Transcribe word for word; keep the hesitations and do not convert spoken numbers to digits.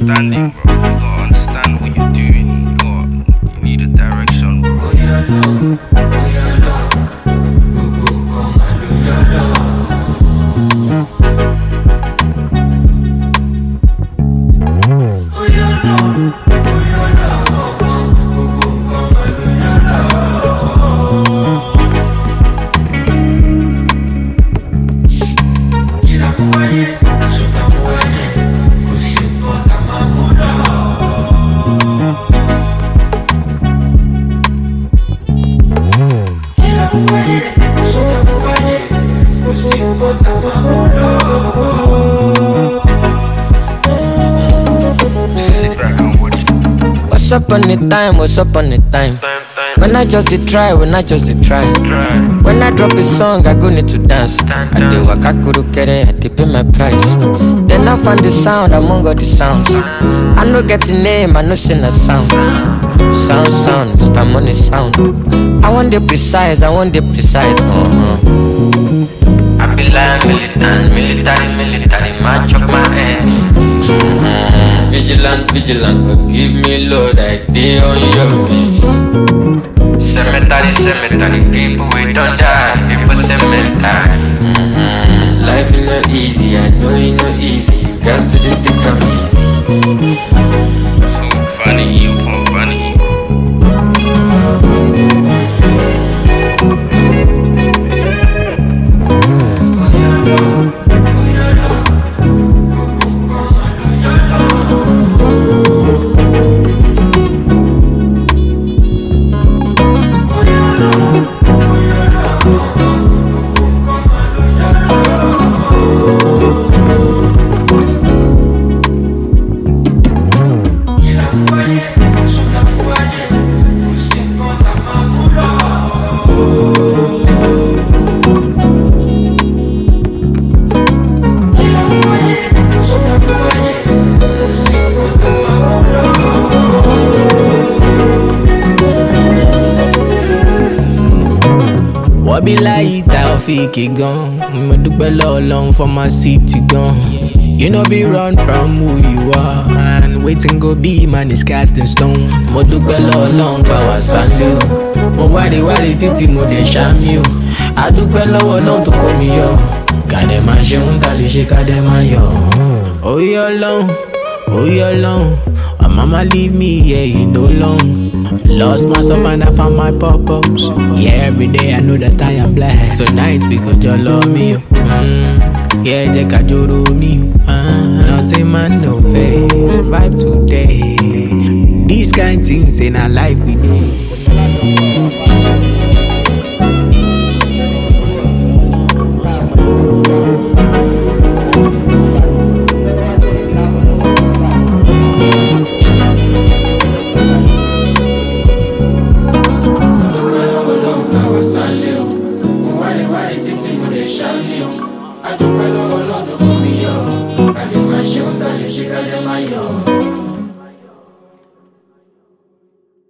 understanding, bro. You gotta understand what you're doing. You got, you need a direction, bro. Oh yeah, no, oh yeah, no. Go go come hallelujah. Oh yeah, no, oh yeah, no. Go go come hallelujah. Kila mwaye, suka mwaye, kusikota mamula. Kila mwaye, suka mwaye, kusikota mamula. Sit back and watch it. What's up on the time? What's up on the time? When I just did try, when I just did try. When I drop a song, I go need to dance. I do waka kuru kere, I dey pay my price. Then I find the sound among all the sounds. I no get a name, I no sing a sound. Sound, sound, Mister Money sound. I want the precise, I want the precise. Uh-huh. I be like militant, military, military, match up my enemies. Mm-hmm. Vigilant, vigilant, forgive me, Lord, I dey on your peace. Cemetery, cemetery, people we don't die, people cemetery. Mm-hmm. Life is not easy, I know it's not easy, you guys to do think I'm easy. So funny, you pump funny. Be like that, fake it gone. Me do below long for my city gone. You know we run from who you are, and waiting go be man is cast in stone. Mo do below long power sanlu. Mo wadi wadi titi mo de sham you. I do below long to come yo. Kade ma shun kali she kade ma yo. Oh you alone, oh you alone. My mama leave me, yeah, you know long. Lost myself and I found my purpose. Yeah, every day I know that I am blessed. Tonight we go to love me. Mm, yeah, they can do me. Uh, nothing man, no face. Survive today. These kind things in our life we need. Wale wale titi mo de sham yo. I do well all along.